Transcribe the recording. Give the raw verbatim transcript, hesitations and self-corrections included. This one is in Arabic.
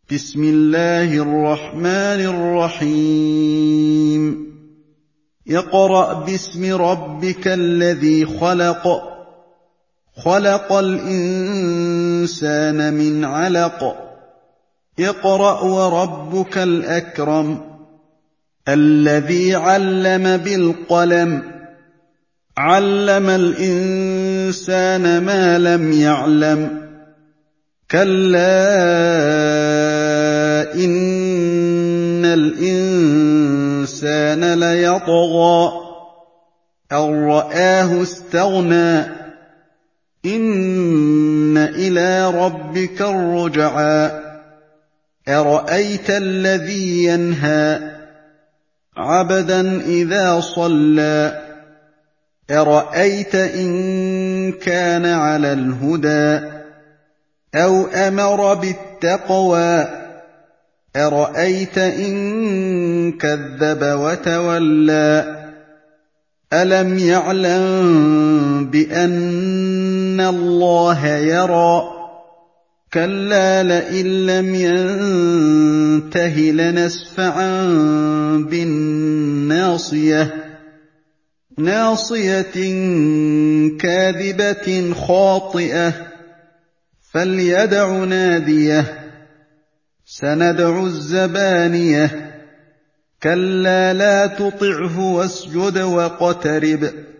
بسم الله الرحمن الرحيم اقرأ باسم ربك الذي خلق خلق الإنسان من علق اقرأ وربك الأكرم الذي علم بالقلم علم الإنسان ما لم يعلم كلا إن الإنسان ليطغى أن رآه استغنى إن إلى ربك الرجعى أرأيت الذي ينهى عبدا إذا صلى أرأيت إن كان على الهدى أو أمر بالتقوى أرأيت إن كذب وتولى ألم يعلم بأن الله يرى كلا لئن لم ينته لنسفعا بالناصية ناصية كاذبة خاطئة فليدع ناديه سندع الزبانية كلا لا تطعه واسجد واقترب